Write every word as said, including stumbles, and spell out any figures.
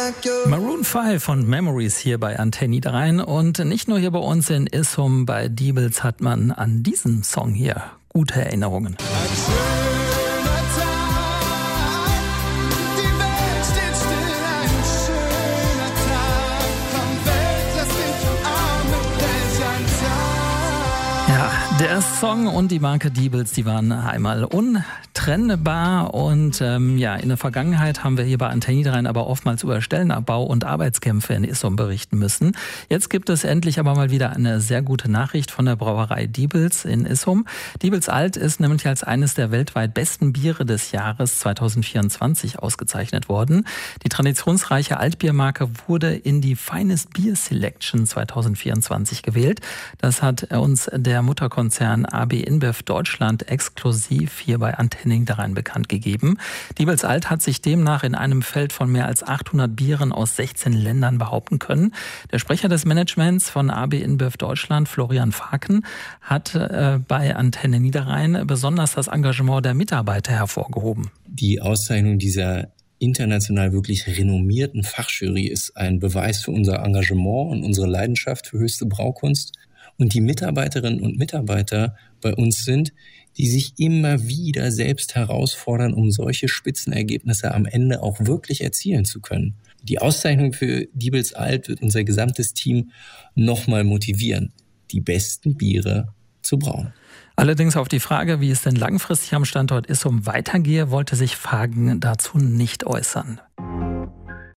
Maroon fünf und Memories hier bei Antenne Niederrhein. Und nicht nur hier bei uns in Issum, bei Diebels hat man an diesem Song hier gute Erinnerungen. Ein schöner Tag, die Welt steht still, ein schöner Tag. Komm Welt, lass dich umarmen, welch ein Tag. Ja, der Song und die Marke Diebels, die waren einmal untrennbar. Und ähm, ja, in der Vergangenheit haben wir hier bei Antenne Niederrhein aber oftmals über Stellenabbau und Arbeitskämpfe in Issum berichten müssen. Jetzt gibt es endlich aber mal wieder eine sehr gute Nachricht von der Brauerei Diebels in Issum. Diebels Alt ist nämlich als eines der weltweit besten Biere des Jahres zwanzig vierundzwanzig ausgezeichnet worden. Die traditionsreiche Altbiermarke wurde in die Finest Beer Selection zwanzig vierundzwanzig gewählt. Das hat uns der Mutterkonzern A B InBev Deutschland exklusiv hier bei Antenne Niederrhein bekannt gegeben. Diebels Alt hat sich demnach in einem Feld von mehr als achthundert Bieren aus sechzehn Ländern behaupten können. Der Sprecher des Managements von A B InBev Deutschland, Florian Faken, hat äh, bei Antenne Niederrhein besonders das Engagement der Mitarbeiter hervorgehoben. Die Auszeichnung dieser international wirklich renommierten Fachjury ist ein Beweis für unser Engagement und unsere Leidenschaft für höchste Braukunst. Und die Mitarbeiterinnen und Mitarbeiter bei uns sind, die sich immer wieder selbst herausfordern, um solche Spitzenergebnisse am Ende auch wirklich erzielen zu können. Die Auszeichnung für Diebels Alt wird unser gesamtes Team nochmal motivieren, die besten Biere zu brauen. Allerdings auf die Frage, wie es denn langfristig am Standort Issum weitergehe, wollte sich Fagen dazu nicht äußern.